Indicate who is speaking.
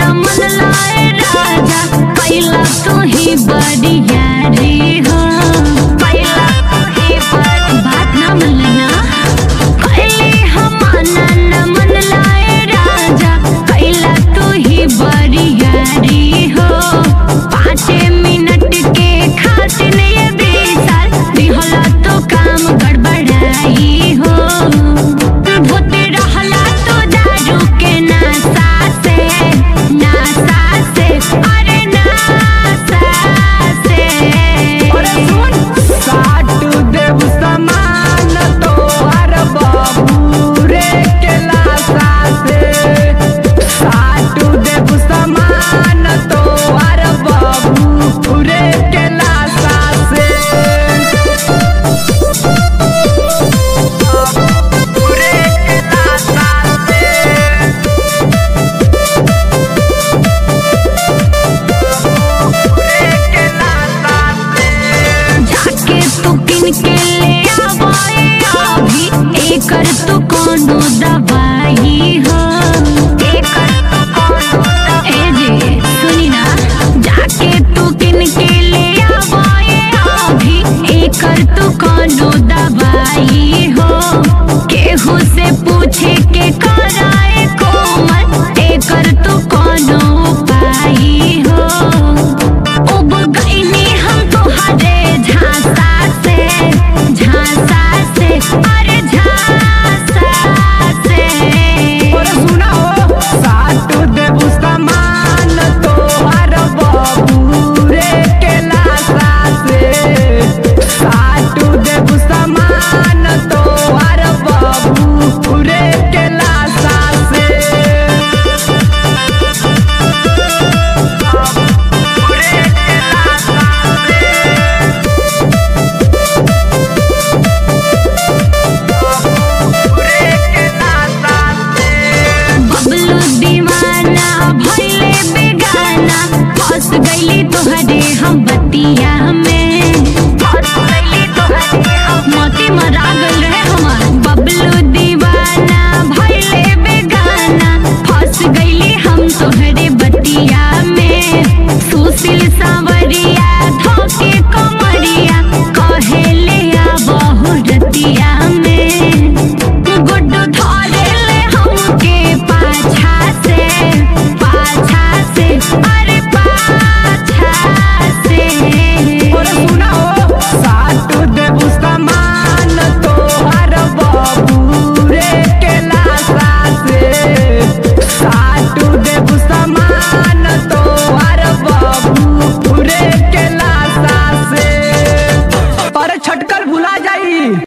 Speaker 1: मन लाए राजा कैला तू ही बढ़िया रे हो कैला तू ही बात ना मन लेना कैले हम न मन लाए राजा कैला तू ही बढ़िया रे हो 5 मिनट के खातिर ये बेसार दिहला तो काम गड़बड़ाई हो भूते रहला तो दारू के नशा से अरे नशा से
Speaker 2: अरे सुन साटू देव समान तो हर बाबू रे के लाशा से साटू देव समान तो हर बाबू रे के लाशा से रे के लाशा से
Speaker 1: जाके तू किन के ले आवाए अभी एकर तू कोनो दवाई हो एकर तू कोनो ए जे सुनी ना जाके तू किन के ले आवाए अभी एकर तू कोनो दवाई हो केहू से पूछे के कराए कोमल एकर तू कोनो उपाय हो उब गईनी हम तोहरे झांसा से अरे झांसा से
Speaker 2: और सुना हो साटू देव समान तो हर बाबू रे के लाशा से साटू देव समान तो हर बाबू रे के लाशा से रे के लाशा रे के लाशा से
Speaker 1: बबलू दीवाना भइले बेगाना फंस गईली तोहरे हम बतिया में